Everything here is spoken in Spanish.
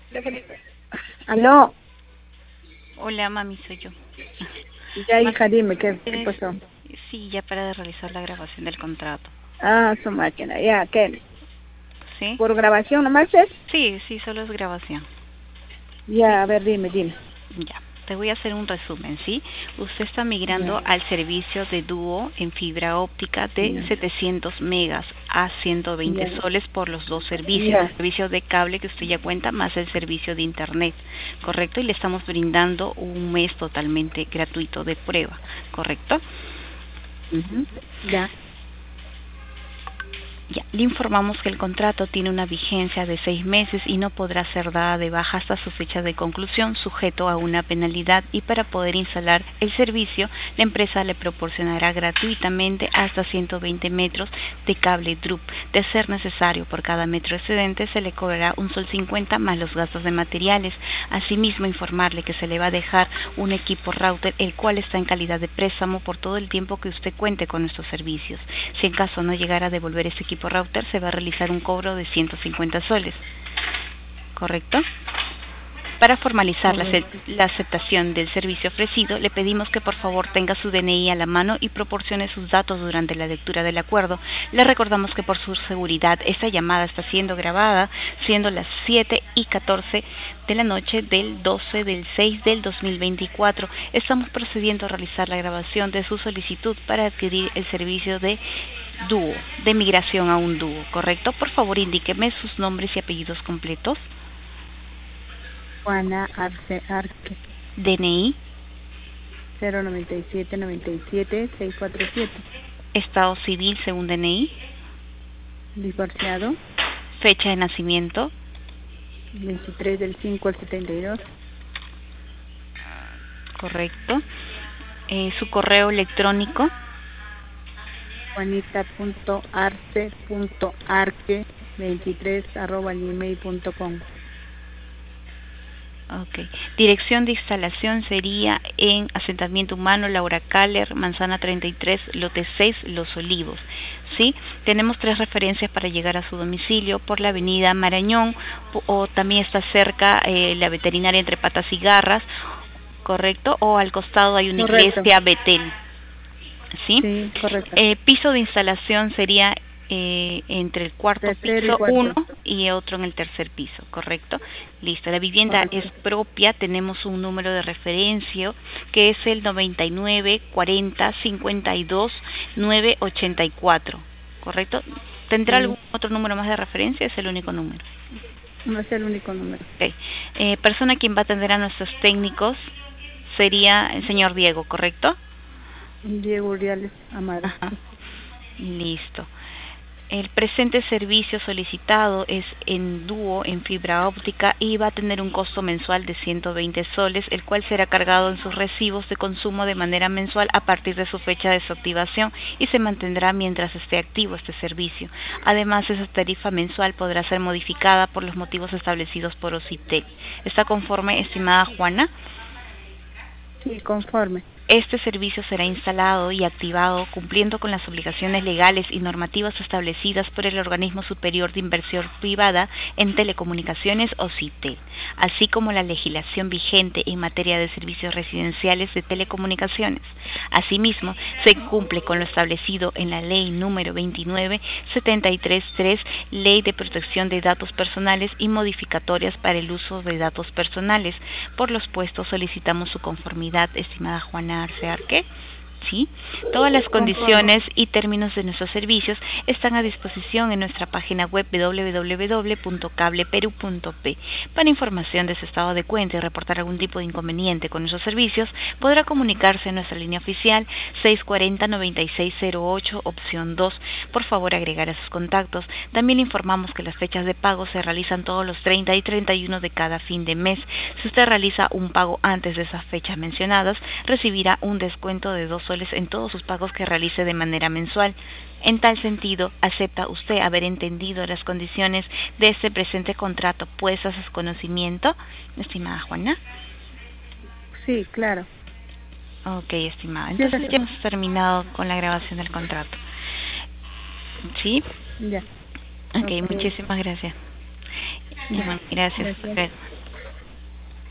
Aló, Hola, mami, soy yo. ya Mami, hija, dime, ¿qué ¿eres? pasó? Sí, ya para realizar la grabación del contrato. Ah, su máquina, ya, ¿qué? ¿Sí? ¿Por grabación nomás es? Sí, sí, solo es grabación. ¿Sí? Ya, a ver, dime. Ya. Te voy a hacer un resumen, ¿sí? Usted está Ya, migrando al servicio de dúo en fibra óptica de ya, 700 megas a 120 ya, soles por los dos servicios. El ya, servicio de cable que usted ya cuenta más el servicio de internet, ¿correcto? Y le estamos brindando un mes totalmente gratuito de prueba, ¿correcto? ujú, ya, Ya, le informamos que el contrato tiene una vigencia de 6 meses y no podrá ser dada de baja hasta su fecha de conclusión, sujeto a una penalidad, y para poder instalar el servicio, la empresa le proporcionará gratuitamente hasta 120 metros de cable DRUP. De ser necesario, por cada metro excedente se le cobrará un sol 50 más los gastos de materiales. Asimismo, informarle que se le va a dejar un equipo router, el cual está en calidad de préstamo por todo el tiempo que usted cuente con nuestros servicios. Si en caso no llegara a devolver este equipo router, se va a realizar un cobro de 150 soles, ¿correcto? Para formalizar correcto. la aceptación del servicio ofrecido, le pedimos que por favor tenga su DNI a la mano y proporcione sus datos durante la lectura del acuerdo. Le recordamos que por su seguridad esta llamada está siendo grabada, siendo las 7:14 de la noche del 12 del 6 del 2024. Estamos procediendo a realizar la grabación de su solicitud para adquirir el servicio de dúo, de migración a un dúo, ¿correcto? Por favor, indíqueme sus nombres y apellidos completos. Juana Arce Arque, DNI, 097 97 647, estado civil según DNI, divorciado, fecha de nacimiento, 23 del 5 al 72, correcto, su correo electrónico, juanita.arce.arque23@gmail.com. ok, dirección de instalación sería en Asentamiento Humano Laura Caller, Manzana 33, lote 6, Los Olivos, ¿sí? Tenemos 3 referencias para llegar a su domicilio: por la avenida Marañón, o también está cerca la veterinaria Entre Patas y Garras, correcto, o al costado hay una Correcto, iglesia Betel, ¿sí? sí, correcto. Piso de instalación sería entre el cuarto Tercero y piso uno cuarto. y otro en el tercer piso, ¿correcto? Listo, la vivienda es Correcto. propia, tenemos un número de referencia que es el 99 40 52 984, ¿correcto? ¿Tendrá algún Sí, otro número más de referencia? Es el único número. no es el único número. Okay. Persona quien va a atender a nuestros técnicos sería el señor Diego, ¿correcto? Diego Uriales Amado, Ajá. sí. Listo. El presente servicio solicitado es en dúo en fibra óptica y va a tener un costo mensual de 120 soles, el cual será cargado en sus recibos de consumo de manera mensual a partir de su fecha de su activación y se mantendrá mientras esté activo este servicio. Además, esa tarifa mensual podrá ser modificada por los motivos establecidos por OCITEL. ¿Está conforme, estimada Juana? Sí, conforme. Este servicio será instalado y activado cumpliendo con las obligaciones legales y normativas establecidas por el Organismo Superior de Inversión Privada en Telecomunicaciones o CITEL, así como la legislación vigente en materia de servicios residenciales de telecomunicaciones. Asimismo, se cumple con lo establecido en la Ley número 29.733, Ley de Protección de Datos Personales y modificatorias para el uso de datos personales. Por los puestos solicitamos su conformidad, estimada Juana Arce Arque. ¿Sí? Todas las Conforme. condiciones y términos de nuestros servicios están a disposición en nuestra página web www.cableperu.p. Para información de su estado de cuenta y reportar algún tipo de inconveniente con nuestros servicios, podrá comunicarse a nuestra línea oficial 640-9608, opción 2. Por favor, agregar a sus contactos. También informamos que las fechas de pago se realizan todos los 30 y 31 de cada fin de mes. Si usted realiza un pago antes de esas fechas mencionadas, recibirá un descuento de 2 soles en todos sus pagos que realice de manera mensual. En tal sentido, ¿acepta usted haber entendido las condiciones de este presente contrato puestas a su conocimiento, estimada Juana? Sí, claro. Ok, estimada. Sí, Entonces ya acepto. hemos terminado con la grabación del contrato. ¿Sí? Ya. Ok, Ok. muchísimas gracias. Ya. Bueno, gracias. Gracias.